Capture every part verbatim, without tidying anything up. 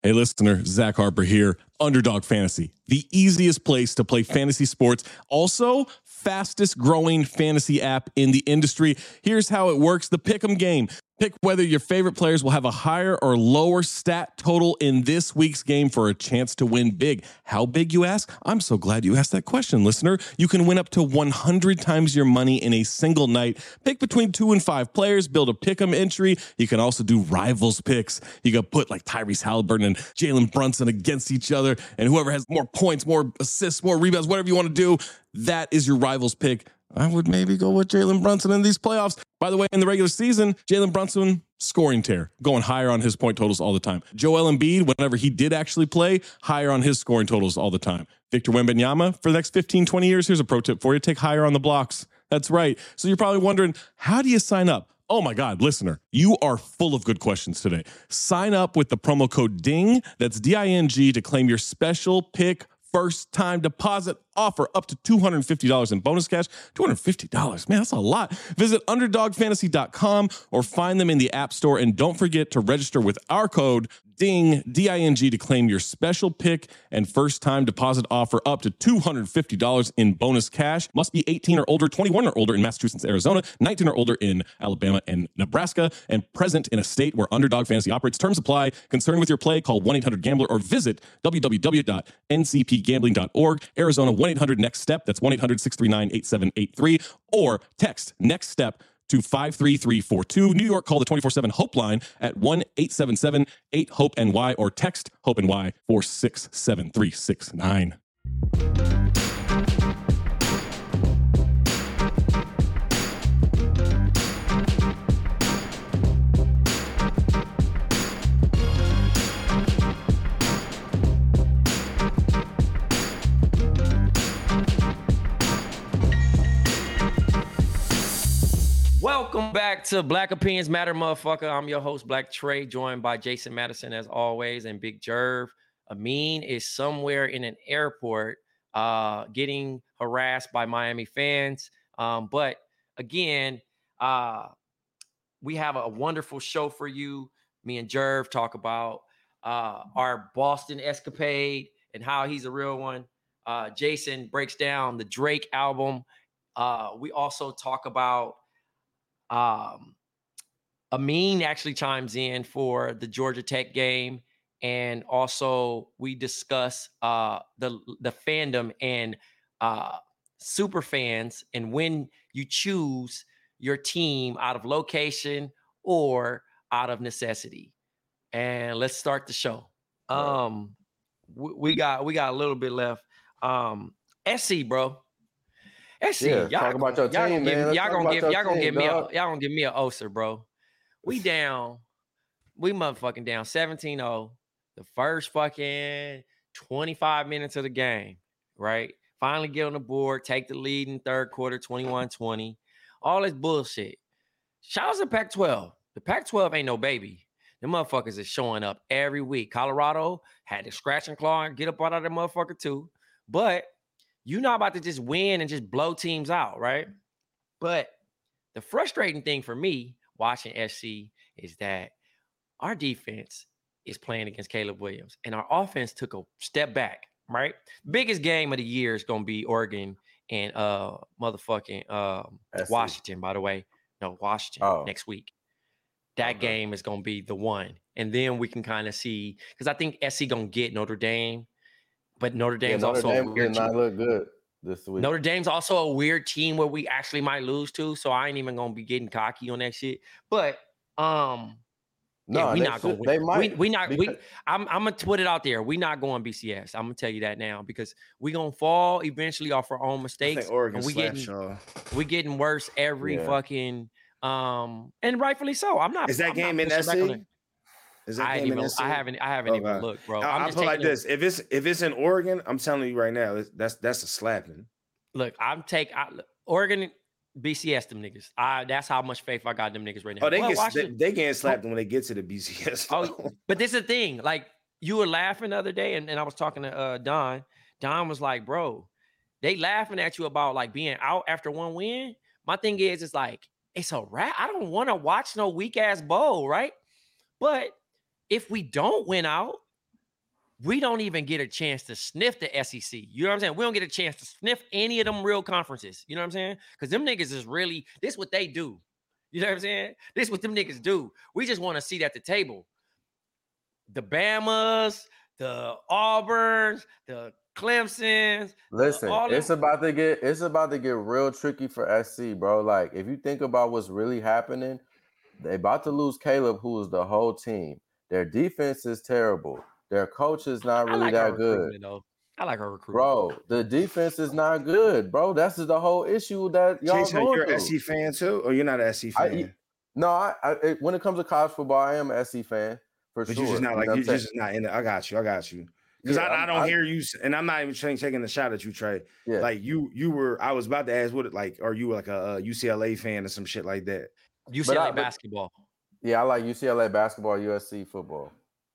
Hey, listener, Zach Harper here. Underdog Fantasy, the easiest place to play fantasy sports. Also, fastest growing fantasy app in the industry. Here's how it works. The Pick'em game. Pick whether your favorite players will have a higher or lower stat total in this week's game for a chance to win big. How big, you ask? I'm so glad you asked that question, listener. You can win up to one hundred times your money in a single night. Pick between two and five players, build a Pick'em entry. You can also do rivals picks. You can put like Tyrese Halliburton and Jalen Brunson against each other, and whoever has more points, more assists, more rebounds, whatever you want to do, that is your rivals pick. I would maybe go with Jalen Brunson in these playoffs. By the way, in the regular season, Jalen Brunson, scoring tear, going higher on his point totals all the time. Joel Embiid, whenever he did actually play, higher on his scoring totals all the time. Victor Wembanyama, for the next fifteen, twenty years, here's a pro tip for you. Take higher on the blocks. That's right. So you're probably wondering, how do you sign up? Oh my God, listener, you are full of good questions today. Sign up with the promo code DING, that's D I N G, to claim your special pick first time deposit offer up to two hundred fifty dollars in bonus cash. two hundred fifty dollars, man, that's a lot. Visit underdog fantasy dot com or find them in the App Store. And don't forget to register with our code DING, D I N G, to claim your special pick and first time deposit offer up to two hundred fifty dollars in bonus cash. Must be eighteen or older, twenty-one or older in Massachusetts, Arizona, nineteen or older in Alabama and Nebraska, and present in a state where Underdog Fantasy operates. Terms apply. Concerned with your play, call one eight hundred gambler or visit w w w dot n c p gambling dot org. Arizona, one eight hundred next step. That's one eight hundred six three nine eight seven eight three, or text next step to five three three four two. New York, call the twenty-four seven HOPE line at one eight seven seven eight hope N Y or text HOPE-NY four six seven three six nine. Welcome back to Black Opinions Matter, motherfucker. I'm your host, Black Trey, joined by Jason Madison as always, and Big Jerv. Amin is somewhere in an airport uh, getting harassed by Miami fans. Um, but again, uh, we have a wonderful show for you. Me and Jerv talk about uh, our Boston escapade and how he's a real one. Uh, Jason breaks down the Drake album. Uh, we also talk about Um, Amin actually chimes in for the Georgia Tech game, and also we discuss uh, the the fandom and uh, super fans, and when you choose your team out of location or out of necessity. And let's start the show. Um, we, we got we got a little bit left. Um, S C, bro. Let's see. Yeah, y'all talk about your y'all team, gonna man. give, y'all gonna give y'all gonna give me a dog. y'all gonna give me a Oser, bro. We down. We motherfucking down seventeen oh. The first fucking twenty-five minutes of the game, right? Finally get on the board, take the lead in third quarter, twenty-one twenty. All this bullshit. Shout out to Pac twelve. The Pac twelve ain't no baby. The motherfuckers is showing up every week. Colorado had to scratch and claw and get up out of that motherfucker too. But you're not about to just win and just blow teams out, right? But the frustrating thing for me watching S C is that our defense is playing against Caleb Williams, and our offense took a step back, right? Biggest game of the year is going to be Oregon and uh motherfucking um, Washington, by the way. No, Washington Oh. next week. That Okay. game is going to be the one. And then we can kind of see, because I think S C going to get Notre Dame. But Notre Dame's yeah, Notre also Dame a weird did not team. look good this week. Notre Dame's also a weird team where we actually might lose to. So I ain't even gonna be getting cocky on that shit. But um, no, yeah, we they not should, gonna they win. might. We, we not because, we. I'm I'm gonna put it out there. We not going B C S. I'm gonna tell you that now because we gonna fall eventually off our own I mistakes. think Oregon and we slapped getting y'all. we getting worse every Yeah. fucking um, and rightfully so. I'm not. Is that I'm game not in pushing back on S C? it. Is that I ain't game in even. S C? I haven't. I haven't even Okay. looked, bro. I- I'm I'll just put it like taking a- this: if it's if it's in Oregon, I'm telling you right now, it's- that's that's a slapping. Look, I'm take I, Oregon B C S them niggas. I that's how much faith I got them niggas right now. Oh, they But get they, Washington- they getting slapped when they get to the B C S. Oh, but this is the thing. Like you were laughing the other day, and, and I was talking to uh, Don. Don was like, "Bro, they laughing at you about like being out after one win." My thing is, it's like it's a wrap. I don't want to watch no weak ass bowl, right? But if we don't win out, we don't even get a chance to sniff the S E C. You know what I'm saying? We don't get a chance to sniff any of them real conferences. You know what I'm saying? Because them niggas is really, this is what they do. You know what I'm saying? This is what them niggas do. We just want to sit at the table. The Bamas, the Auburns, the Clemsons. Listen, all it's them- about to get it's about to get real tricky for S C, bro. Like, if you think about what's really happening, they about to lose Caleb, who was the whole team. Their defense is terrible. Their coach is not I really like her that good. recruitment, though. I like her recruitment. Bro, the defense is not good, bro. That's the whole issue that y'all Jason, going you're through. an S C fan too, or you're not an S C fan? I, no, I, I it, when it comes to college football, I am an S C fan for but sure. you're just not You like know what you're I'm saying? just not in it. I got you. I got you. Because Yeah, I, I I'm- don't I- hear you, s- and I'm not even trying, taking the shot at you, Trey. Yeah. Like you, you were. I was about to ask, what, like, are you like a, a U C L A fan or some shit like that? U C L A I- but- basketball. Yeah, I like U C L A basketball, U S C football.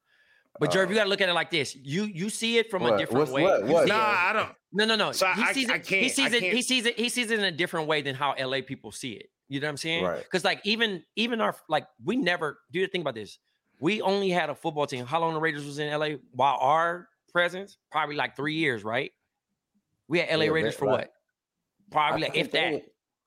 But Jerv, Uh, you got to look at it like this. You you see it from What? a different What's way. what? You What? see Nah, it- I don't. No, no, no. So he I- sees I it. can't- he sees I it. He can't- sees it. He sees it in a different way than how L A people see it. You know what I'm saying? Right. Because like even even our like we never do. Think about this. We only had a football team. How long the Raiders was in L A? While our presence, probably like three years, right? We had L A Yeah, Raiders they- for like- what? Probably I like, think if they that. was-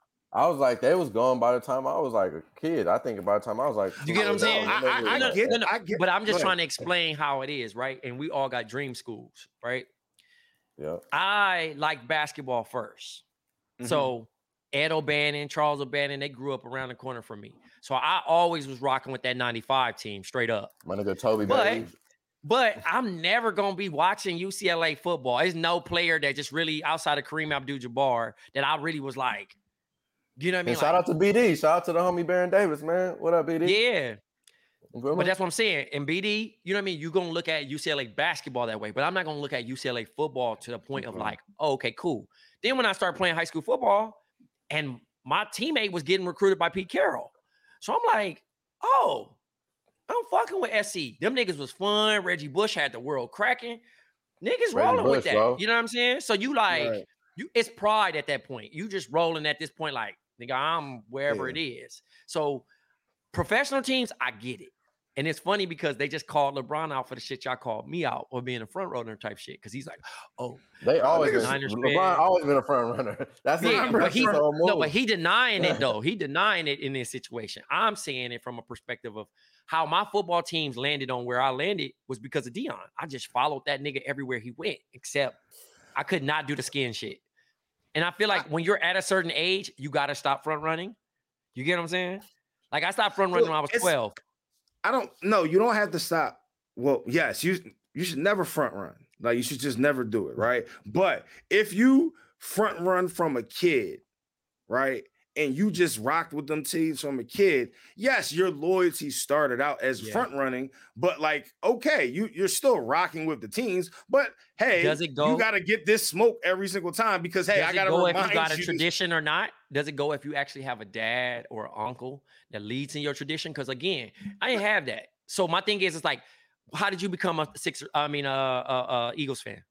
I was like, they was gone by the time I was like a kid. I think by the time I was like, You get what I'm saying? I- I- I No, get- no, no, I get- but I'm just go ahead. trying to explain how it is, right? And we all got dream schools, right? Yeah. I like basketball 1st Mhm. So Ed O'Bannon, Charles O'Bannon, they grew up around the corner from me. So I always was rocking with that ninety-five team straight up. My nigga Toby But- Bailey. But I'm never gonna be watching U C L A football. There's no player that just really outside of Kareem Abdul-Jabbar that I really was like, you know what I mean? And shout Like, out to B D. Shout out to the homie Baron Davis, man. What up, B D? yeah. You feel But me? that's what I'm saying. And B D, you know what I mean? You're gonna look at U C L A basketball that way, but I'm not gonna look at U C L A football to the point of Mhm. like, oh, okay, cool. Then when I started playing high school football, and my teammate was getting recruited by Pete Carroll, so I'm like, oh, I'm fucking with S C. Them niggas was fun. Reggie Bush had the world cracking. Niggas Reggie rolling with Bush, that. bro. You know what I'm saying? So you like, Right. you it's pride at that point. You just rolling at this point, like, nigga, I'm wherever Yeah. it is. So professional teams, I get it. And it's funny because they just called LeBron out for the shit y'all called me out or being a front runner type shit. Cause he's like, oh, They always been, Niners LeBron fan. always been a front runner. That's yeah, his, but that's he his whole no, move. but he denying it though. He denying it in this situation. I'm saying it from a perspective of how my football teams landed on where I landed was because of Dion. I just followed that nigga everywhere he went, except I could not do the skin shit. And I feel like when you're at a certain age, you gotta stop front running. You get what I'm saying? Like I stopped front running Well, when I was it's- twelve. I don't know. You don't have to stop. Well, yes, you you should never front run. Like you should just never do it, right? But if you front run from a kid, right, and you just rocked with them teams from a kid, yes, your loyalty started out as Yeah. front running, but like, okay, you you're still rocking with the teams, but hey, Does it go- you got to get this smoke every single time because hey, Does I it got to go if remind you got a you this- tradition or not? Does it go if you actually have a dad or an uncle that leads in your tradition? Because again, I didn't have that. So my thing is, it's like, how did you become a Sixer? I mean, uh, uh, uh Eagles fan?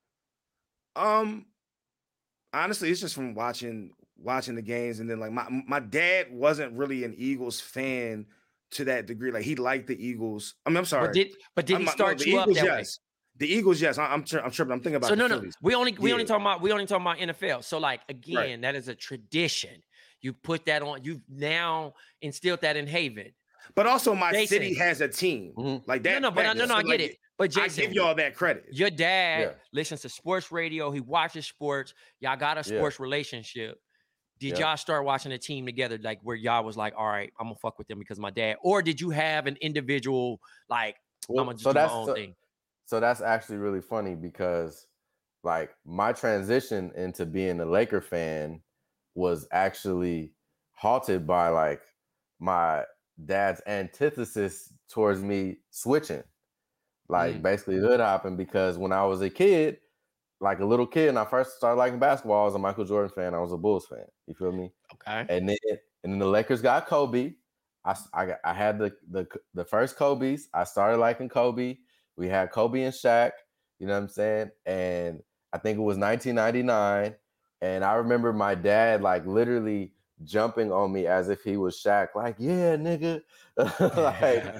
Um, honestly, it's just from watching watching the games, and then like my my dad wasn't really an Eagles fan to that degree. Like he liked the Eagles. I mean, I'm sorry. But did but did I'm he not- no, start the you Eagles, up that way? yes. The Eagles, yes. I, I'm tri- I'm tripping. I'm thinking about So the no, no, Phillies. we only we only Yeah. talking about we only talking about N F L. So like again, that is a tradition. You put that on. You've now instilled that in Haven. But also, my Jason. city has a team Mhm. like that. no, no, but I, that- no, no, so, I get like, it. But I Jason, give y'all that credit. your dad Yeah. listens to sports radio. He watches sports. Y'all got a Yeah. sports relationship. Did Yeah. y'all start watching a team together, like where y'all was like, all right, I'm gonna fuck with them because of my dad, or did you have an individual like Well, I'm gonna just so do my that's own so, thing? so that's actually really funny because like my transition into being a Laker fan was actually halted by like my dad's antithesis towards me switching, like Mm. basically hood hopping, because when I was a kid, like a little kid, and I first started liking basketball, I was a Michael Jordan fan. I was a Bulls fan. You feel me? Okay. And then and then the Lakers got Kobe. I s- I, got, I had the, the the first Kobe's. I started liking Kobe. We had Kobe and Shaq. You know what I'm saying? And I think it was nineteen ninety-nine. And I remember my dad like literally jumping on me as if he was Shaq. Like, yeah, nigga. like,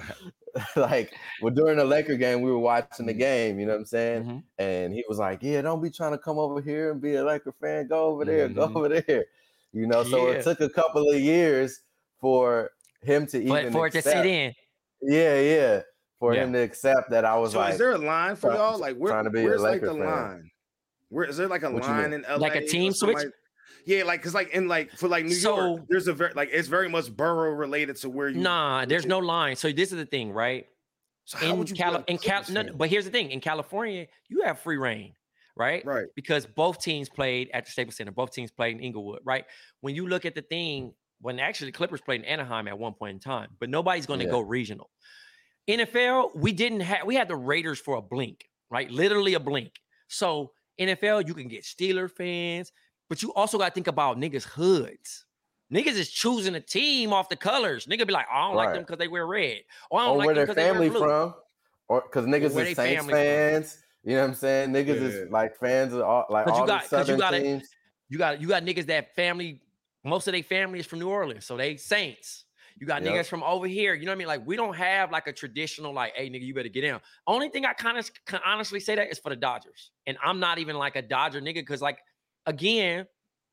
like, well, during the Laker game, we were watching the Mhm. game, you know what I'm saying? Mhm. And he was like, yeah, don't be trying to come over here and be a Laker fan. Go over there, go Mhm. over there. You know, so Yeah. it took a couple of years for him to For, even for it to accept. sit in. Yeah, yeah. For Yeah. him to accept that I was So like, is there a line for try- y'all? Like where, trying to be a where's like Laker the fan. line? Where is there like a What you line mean? in L A? Like a team or something switch? like- yeah, like because like in like for like New So- York, there's a very like it's very much borough related to where you. Nah, there's no line. So this is the thing, right? So how In would you be Cali- a in Cal- Clippers no, fan? but here's the thing: in California, you have free reign, right? Right. Because both teams played at the Staples Center. Both teams played in Inglewood, right? When you look at the thing, when actually the Clippers played in Anaheim at one point in time, but nobody's going to Yeah. go regional. N F L, we didn't have. We had the Raiders for a blink, right? Literally a blink. So N F L, you can get Steeler fans, but you also got to think about niggas' hoods. Niggas is choosing a team off the colors. Nigga be like, I don't like Right. them because they wear red. Or I don't Or like where them their because they wear family blue. from. Or because niggas where is they Saints family from. fans. You know what I'm saying? Niggas Yeah. is like fans of all like 'Cause you all got- the 'cause you Southern gotta- teams. You got you got niggas that family, most of their family is from New Orleans, so they Saints. You got Yep. niggas from over here. You know what I mean? Like we don't have like a traditional like, hey nigga, you better get in. Only thing I kind of can honestly say that is for the Dodgers, and I'm not even like a Dodger nigga because like again,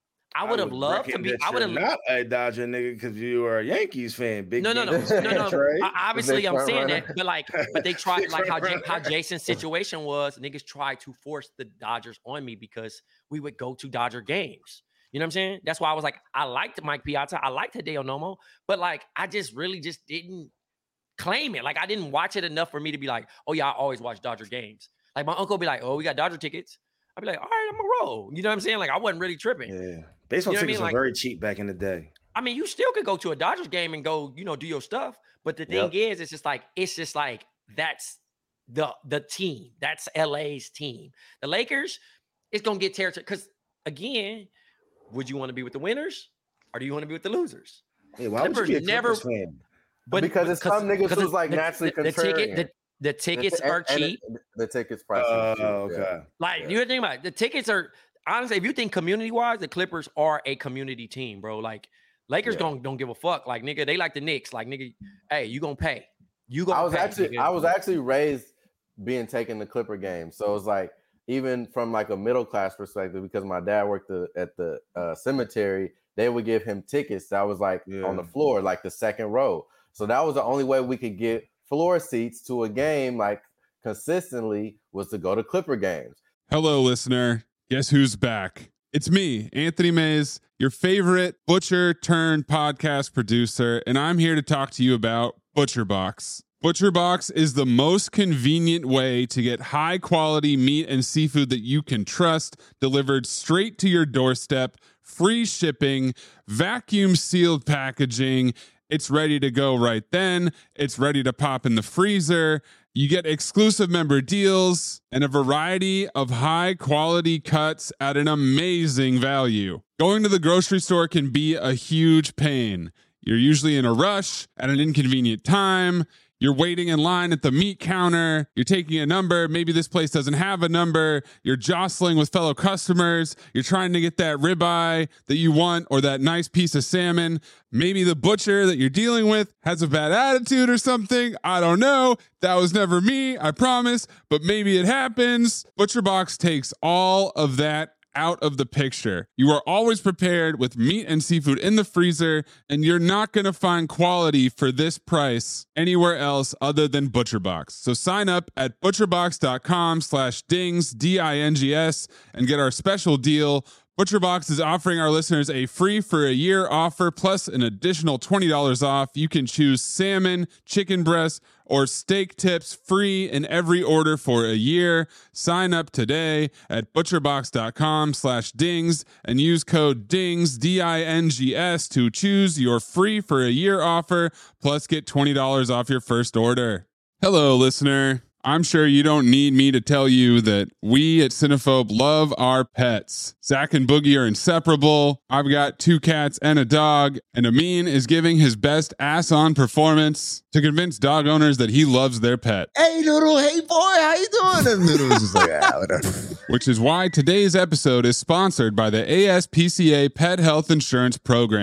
I would have loved to reckon be. that I would have you're not a Dodger nigga because you are a Yankees fan. Big no, no, no, Yankees no, fan, no. Trey. I- obviously, Big I'm front saying runner. that, but like, but they tried Big like how front Ja- how runner. Jason's situation was. Niggas tried to force the Dodgers on me because we would go to Dodger games. You know what I'm saying? That's why I was like, I liked Mike Piazza, I liked Hideo Nomo, but like, I just really just didn't claim it. Like, I didn't watch it enough for me to be like, oh yeah, I always watch Dodger games. Like my uncle be like, oh, we got Dodger tickets. I'd be like, all right, I'm gonna roll. You know what I'm saying? Like, I wasn't really tripping. Yeah, baseball You know what I tickets mean? were Like- very cheap back in the day. I mean, you still could go to a Dodgers game and go, you know, do your stuff. But the thing Yep. is, it's just like, it's just like, that's the the team. That's L A's team. The Lakers, it's going to get territory. Because, again, would you want to be with the winners or do you want to be with the losers? Yeah, why would you Clippers be a never- Clippers fan? But Because it's some niggas because who's, like, the, naturally the, the ticket, the, contrarian. the tickets And- are and cheap. The, the tickets prices. Oh, are cheap, okay. yeah. Like, Yeah. you think about it, the tickets are honestly, if you think community wise, the Clippers are a community team, bro. Like, Lakers Yeah. don't don't give a fuck. Like, nigga, they like the Knicks. Like, nigga, hey, you gonna pay. You gonna I was pay, actually nigga. I was actually raised being taken to Clipper games, so it's like even from like a middle class perspective, because my dad worked the, at the uh, cemetery, they would give him tickets that was like on the Yeah. floor, like the second row. So that was the only way we could get floor seats to a game like consistently was to go to Clipper games. Hello, listener. Guess who's back? It's me, Anthony Mays, your favorite butcher turned podcast producer, and I'm here to talk to you about ButcherBox. ButcherBox is the most convenient way to get high quality meat and seafood that you can trust delivered straight to your doorstep, free shipping, vacuum sealed packaging. It's ready to go right then. It's ready to pop in the freezer. You get exclusive member deals and a variety of high quality cuts at an amazing value. Going to the grocery store can be a huge pain. You're usually in a rush at an inconvenient time. You're waiting in line at the meat counter. You're taking a number. Maybe this place doesn't have a number. You're jostling with fellow customers. You're trying to get that ribeye that you want or that nice piece of salmon. Maybe the butcher that you're dealing with has a bad attitude or something. I don't know. That was never me, I promise. But maybe it happens. ButcherBox takes all of that out of the picture. You are always prepared with meat and seafood in the freezer, and you're not going to find quality for this price anywhere else other than ButcherBox. So sign up at butcherbox.com slash dings, D I N G S, and get our special deal. ButcherBox is offering our listeners a free for a year offer plus an additional twenty dollars off. You can choose salmon, chicken breast, or steak tips free in every order for a year. Sign up today at butcherbox.com slash dings and use code DINGS, D I N G S, to choose your free for a year offer plus get twenty dollars off your first order. Hello, listener. I'm sure you don't need me to tell you that we at Cinephobe love our pets. Zach and Boogie are inseparable. I've got two cats and a dog, and Amin is giving his best ass-on performance to convince dog owners that he loves their pet. Hey, Noodle. Hey, boy. How you doing? And Noodle's just like, ah, whatever. Which is why today's episode is sponsored by the A S P C A Pet Health Insurance Program.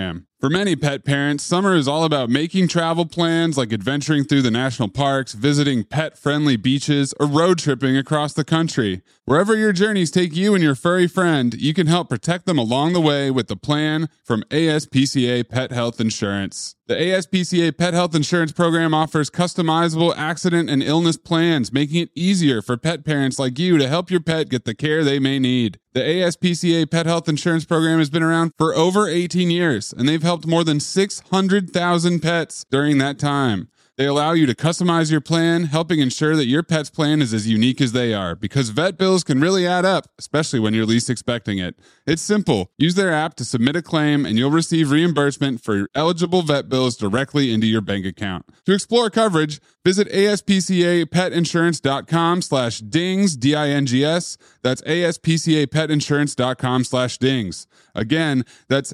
For many pet parents, summer is all about making travel plans like adventuring through the national parks, visiting pet-friendly beaches, or road tripping across the country. Wherever your journeys take you and your furry friend, you can help protect them along the way with the plan from A S P C A Pet Health Insurance. The A S P C A Pet Health Insurance Program offers customizable accident and illness plans, making it easier for pet parents like you to help your pet get the care they may need. The A S P C A Pet Health Insurance Program has been around for over eighteen years, and they've helped more than six hundred thousand pets during that time. They allow you to customize your plan, helping ensure that your pet's plan is as unique as they are, because vet bills can really add up, especially when you're least expecting it. It's simple. Use their app to submit a claim, and you'll receive reimbursement for eligible vet bills directly into your bank account. To explore coverage, visit aspcapetinsurance.com slash dings, D I N G S. That's aspcapetinsurance.com slash dings. Again, that's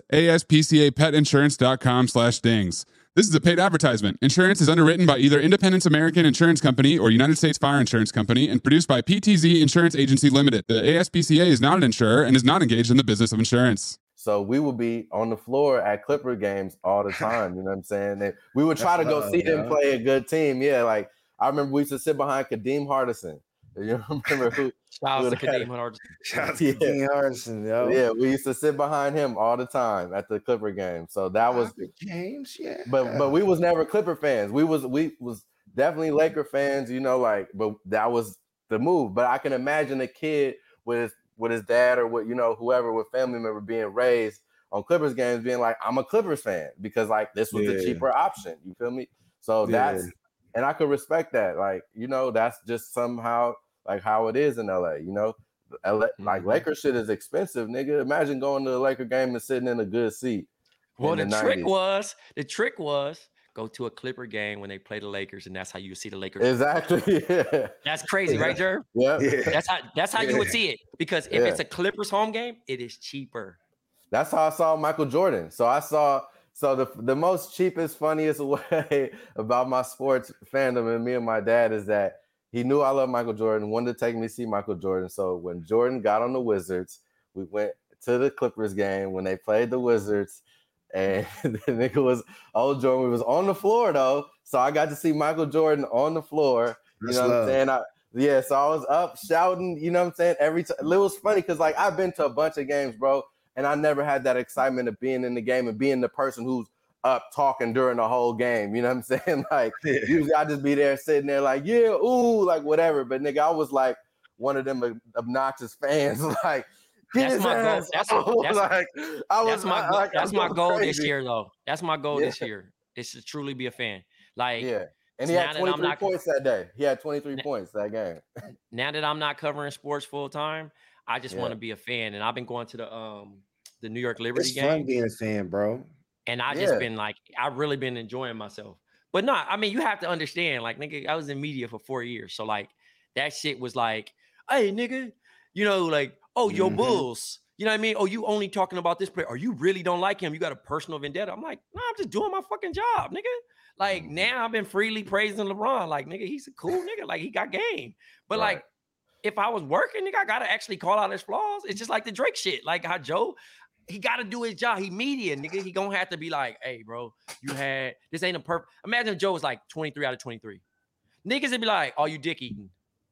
aspcapetinsurance.com slash dings. This is a paid advertisement. Insurance is underwritten by either Independence American Insurance Company or United States Fire Insurance Company and produced by P T Z Insurance Agency Limited. The A S P C A is not an insurer and is not engaged in the business of insurance. So we would be on the floor at Clipper games all the time. You know what I'm saying? And we would try That's to go love, see yeah. them play a good team. Yeah, like I remember we used to sit behind Kadeem Hardison. You remember who? Shout out to who Kadeem Hardison. Shout out to Yeah. King Harrison, yo. Yeah, we used to sit behind him all the time at the Clipper game. So that was, Clipper Games, yeah. but but we was never Clipper fans. We was we was definitely Laker fans. You know, like, but that was the move. But I can imagine a kid with his with his dad or with you know whoever with family member being raised on Clippers games, being like, I'm a Clippers fan because like this was Yeah. the cheaper option. You feel me? So Yeah. that's and I could respect that. Like you know, that's just somehow like how it is in L A. You know. L A, like Mhm. Laker shit is expensive, nigga. Imagine going to a Laker game and sitting in a good seat. Well, in the, the trick nineties. was the trick was go to a Clipper game when they play the Lakers, and that's how you see the Lakers. Exactly. Yeah. That's crazy, right, Jerv? Yeah. Yeah. That's how that's how you would Yeah. see it. Because if Yeah. it's a Clippers home game, it is cheaper. That's how I saw Michael Jordan. So I saw so the the most cheapest, funniest way about my sports fandom and me and my dad is that he knew I love Michael Jordan, wanted to take me to see Michael Jordan. So when Jordan got on the Wizards, we went to the Clippers game when they played the Wizards. And the nigga was old Jordan. We was on the floor though. So I got to see Michael Jordan on the floor. You That's know what love. I'm saying? I, yeah, so I was up shouting, you know what I'm saying? Every time. It was funny because like I've been to a bunch of games, bro, and I never had that excitement of being in the game and being the person who's up talking during the whole game. You know what I'm saying? Like Yeah. usually I just be there sitting there like, yeah, ooh, like whatever. But nigga, I was like one of them ob- obnoxious fans, like get That's his my goal. ass That's- out. that's- like I was That's my I- goal. like, That's I'm my going goal this crazy. year, though. That's my goal this Yeah. year. Is to truly be a fan. Like Yeah. And he now had that I'm twenty-three not- points that day. He had twenty-three Now- points that game. now that I'm not covering sports full time, I just Yeah. want to be a fan. And I've been going to the um the New York Liberty It's game. fun being a fan, bro. And I just Yeah. been like, I really been enjoying myself. But no, I mean, you have to understand, like, nigga, I was in media for four years. So, like, that shit was like, hey, nigga, you know, like, oh, yo, Mhm. Bulls. You know what I mean? Oh, you only talking about this player. Or you really don't like him. You got a personal vendetta. I'm like, no, I'm just doing my fucking job, nigga. Like, Mhm. now I've been freely praising LeBron. Like, nigga, he's a cool nigga. Like, he got game. But, Right. like, if I was working, nigga, I got to actually call out his flaws. It's just like the Drake shit. Like how Joe, he got to do his job. He media, nigga. He gonna have to be like, hey, bro, you had this ain't a perfect. Imagine if Joe was like twenty-three out of twenty-three. Niggas would be like, oh, you dick eating.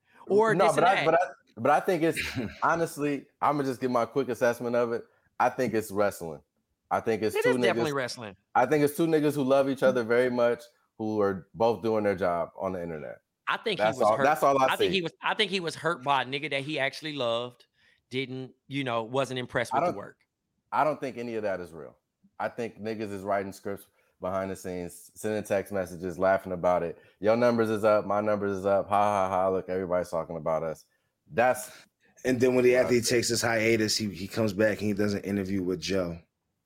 Or no, this but and I, that. but I, but I think it's honestly, I'm gonna just give my quick assessment of it. I think it's wrestling. I think it's It two is definitely niggas. wrestling. I think it's two niggas who love each other very much, who are both doing their job on the internet. I think That's he was all. hurt. That's all I, I see. think he was. I think he was hurt by a nigga that he actually loved. Didn't you know? Wasn't impressed I with the don't- work. I don't think any of that is real. I think niggas is writing scripts behind the scenes, sending text messages, laughing about it. Your numbers is up, my numbers is up. Ha ha ha! Look, everybody's talking about us. That's And then when the Right. athlete takes his hiatus, he, he comes back and he does an interview with Joe.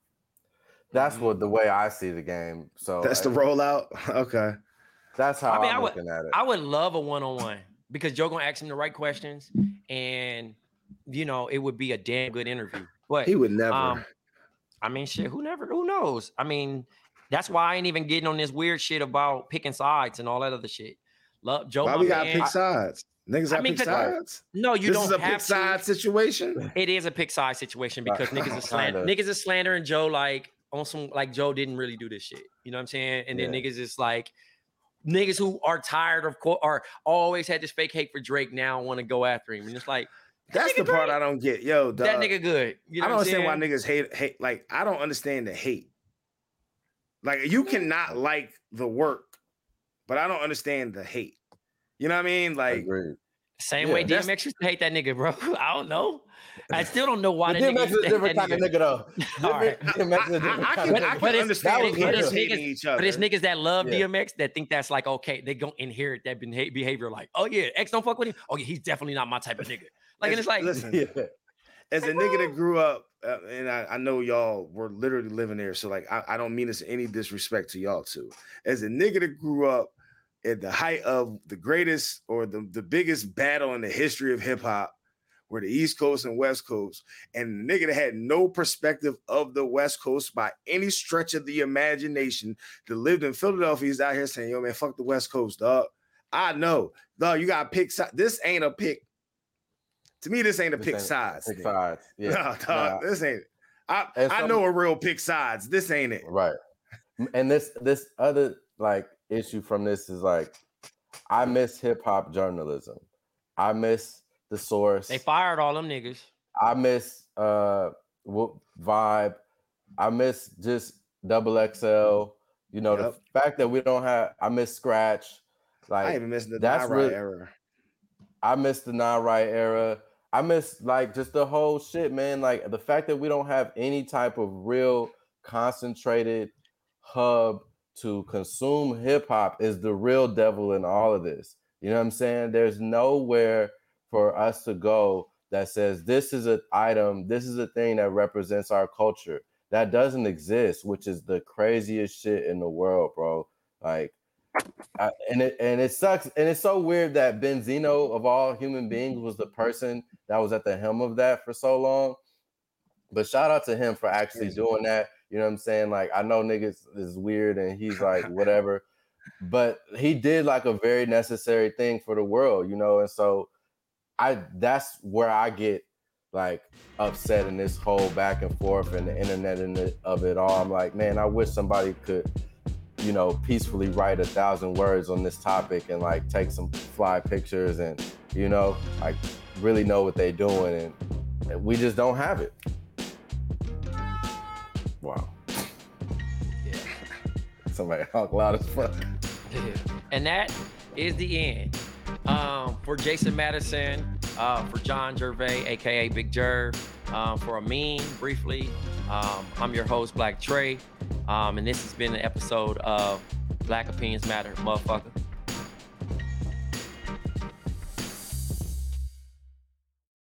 that's what the way I see the game. So That's the uh, rollout. Okay. That's how I mean, I'm I would- looking at it. I would love a one-on-one because Joe gonna ask him the right questions, and you know it would be a damn good interview. But He would never. Um, I mean, shit, who never, who knows? I mean, that's why I ain't even getting on this weird shit about picking sides and all that other shit. Love Joe. Why my we got man. pick sides? Niggas I got mean, pick 'cause- sides. No, you this don't is a have pick side to. situation. It is a pick side situation because niggas is slander, Kinda. niggas is slandering Joe like on some like Joe didn't really do this shit. You know what I'm saying? And then Yeah. niggas is like niggas who are tired of co- or always had this fake hate for Drake now want to go after him. And it's like that That's the nigga part great. I don't get. Yo, dog, That nigga good. You know I don't what I'm understand why saying? niggas hate hate. Like, I don't understand the hate. Like, you cannot like the work, but I don't understand the hate. You know what I mean? Like, Agreed. Same Yeah, way that's- D M X used to hate that nigga, bro. I don't know. I still don't know why But that D M nigga X used is a to hate different that kind of nigga. nigga though. All right. Different- D M X is a I, different I kind can, of I nigga. can But it's- understand that was haters but it's real. hating niggas- each other. But it's niggas that love Yeah. D M X that think that's like okay, they gonna inherit that beha- behavior. Like, oh yeah, X don't fuck with him. Oh yeah, he's definitely not my type of nigga. Like, and it's like, listen, Yeah. as a nigga that grew up, uh, and I, I know y'all were literally living there, so like I, I don't mean this any disrespect to y'all too. As a nigga that grew up at the height of the greatest or the, the biggest battle in the history of hip hop, were the East Coast and West Coast, and the nigga that had no perspective of the West Coast by any stretch of the imagination, that lived in Philadelphia, he's out here saying, yo man, fuck the West Coast, dog. I know, dog, you gotta pick sides. This ain't a pick. To me, this ain't a This pick ain't- sides. Pick thing. sides. Yeah. No, dog, Nah. this ain't. I And I some- know a real pick sides. This ain't it. Right. And this this other like issue from this is like I miss hip hop journalism. I miss the source. they fired all them niggas. I miss uh w- vibe. I miss just double X L. You know, Yep. the fact that we don't have I miss Scratch. I Like even missed the that's Naira really- era. I miss the non-right era. I miss like just the whole shit, man. Like the fact that we don't have any type of real concentrated hub to consume hip hop is the real devil in all of this. You know what I'm saying? There's nowhere for us to go that says this is an item, this is a thing that represents our culture. That doesn't exist, which is the craziest shit in the world, bro. Like I, and it and it sucks, and it's so weird that Benzino of all human beings was the person that was at the helm of that for so long. But shout out to him for actually doing that. You know what I'm saying? Like I know niggas is weird, and he's like whatever, but he did like a very necessary thing for the world, you know. And so I that's where I get like upset in this whole back and forth and the internet and the, of it all. I'm like, man, I wish somebody could, you know, peacefully write a thousand words on this topic and like take some fly pictures and, you know, like really know what they're doing. And, and we just don't have it. Wow. Yeah. Somebody honk loud as fuck. And that is the end. Um, for Jason Madison, uh, for John Gervais, aka Big Jerv, um, for Amin, briefly, um, I'm your host, Black Trey, um, and this has been an episode of Black Opinions Matter, motherfucker.